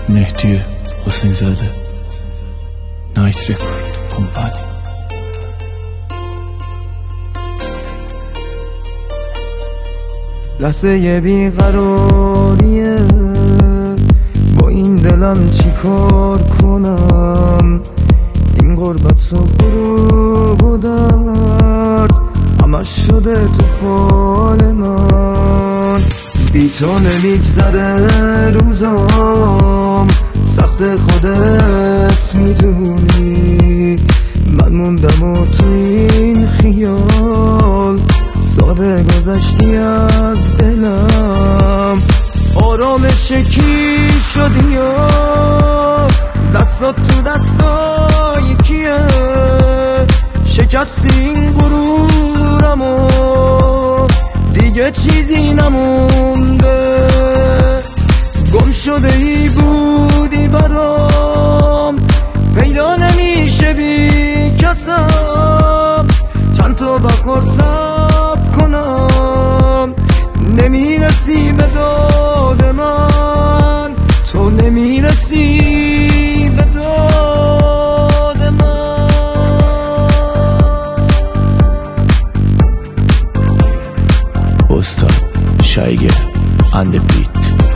مهدی حسین زاده، نایت رکورد کمپانی. لحظه بیقراریه، با این دلم چی کار کنم؟ این غربت و غروب و درد همش شده تو فال من. بی تو نمیگذره روزام، سخت خودت میدونی. من موندم و تو این خیال ساده گذشتی از دلم. آرامش کی شدی یا دستات تو دستای کیه؟ شکستی این غرورمو، دیگه چیزی نمونده. گم شده ای بودی برام، پیدا نمیشه بی کسم. چند تا بخور صبر کنم، نمیرسی به داد من. تو نمیرسی به داد من. استاد شایگر اند بیت.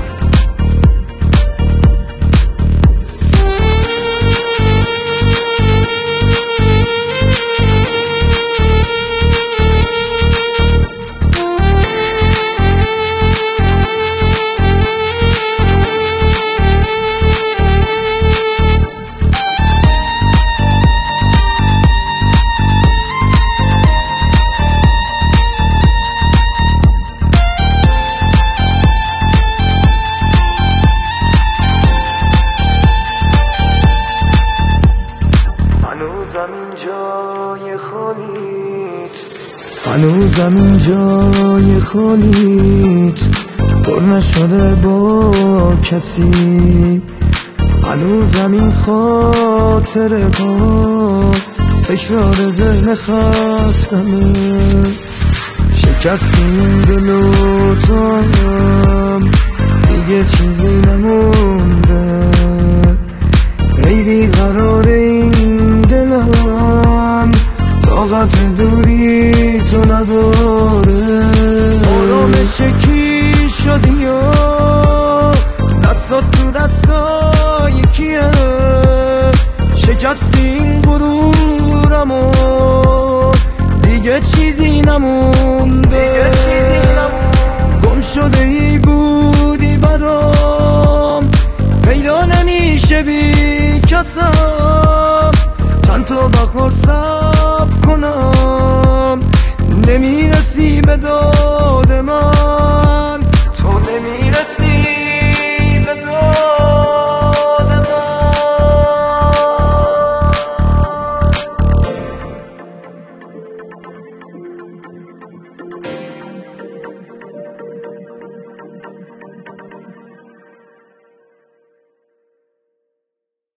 هنوزم این جای خالیت پر نشده با کسی. هنوزم این خاطره ها تکرار ذهن خستمه. شکستی این دل و تو هم، دیگه چیزی نمونده. ای بیقرار این دلم، طاقت دوری تو نداره. آرامش کی شدی یا دستات تو دستای کیه؟ شکستی این غرورمو، دیگه چیزی نمونده. گم شده ای بودی برام، پیدا نمیشه بی کسم. چند تا بخور صبر کنم، نمیرسی به داد